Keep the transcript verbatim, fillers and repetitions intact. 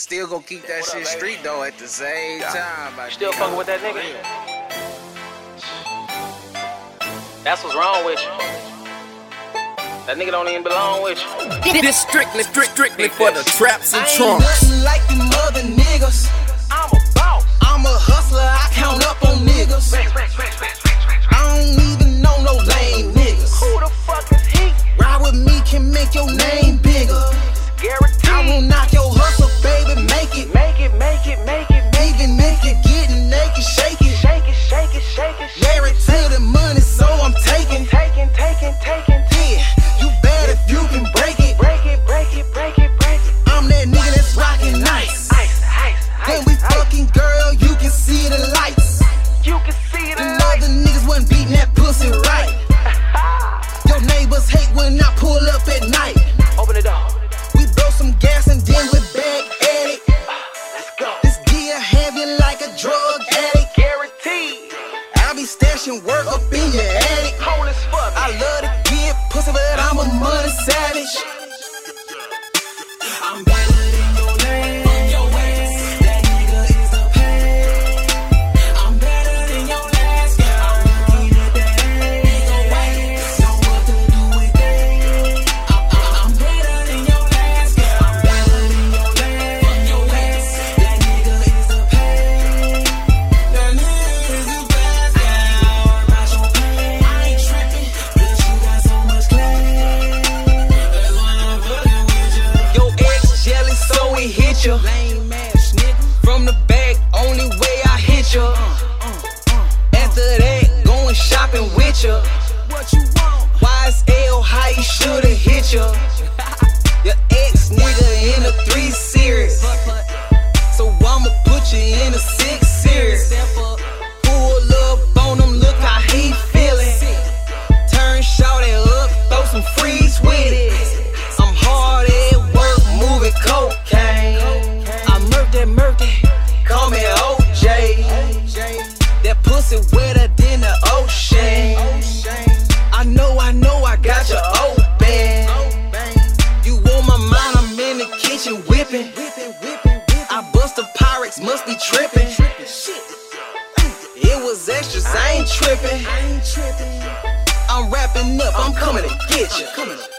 Still gonna keep that shit street though at the same time. You still fucking with that nigga? That's what's wrong with you. That nigga don't even belong with you. This strictly, strict, strictly for the traps and I ain't trunks. nothing like them other niggas. I'm a boss. I'm a hustler, I count up on niggas. I don't even know no lame niggas. Who the fuck is he? Ride with me can make your name bigger. Guaranteed. I will knock your hustle, baby, make it. Make it, make it, make it, make Even make it, getting naked, shake it. Shake it, shake it, shake it, shake Married to the money, so I'm taking. Taking, taking, taking. Yeah, you bad if you can break it. Break it, break it, break it, break it. I'm that nigga that's rockin' nice. Ice, ice, When ice, we ice. fucking, girl, you can see the lights. You can see the Them light. other niggas wasn't beating that pussy right. Your neighbors hate when I pull up at night. Open the door. We blow some gas and then we back at it. Let's go. This gear heavy like a drug addict. Guaranteed. I be stashing work up in your attic. Cold as fuck. I love to get pussy, but I'm a money savage. I'm better than your lane. Your ass, that nigga is the pain. I'm better than your last girl. I'm looking at that nigga way. Know what to do with that. I'm, I'm better than your last girl. I'm better than your lane. Your ass, that nigga is the pain. That nigga is the best girl. About your pain, I ain't tripping. Bitch, you got so much claim. That's why I'm fucking with you. Your ex jealous, so he hit you. Lame ass nigga. From the back, only way I hit you. After that, going shopping with you. What you want? Y S L, how he shoulda hit you. Your ex nigga in a three series. So I'ma put you in a six series. Pull up on him, look how he feelin'. Turn shawty up, throw some freeze with it. I'm hard at work, moving cocaine. I murk that, murk that, call me O J. That pussy wetter than the ocean. I know, I know, I got you open. You on my mind, I'm in the kitchen whipping. I bust the Pyrex, must be tripping. It was extras, I ain't tripping. I'm wrapping up, I'm coming to get you.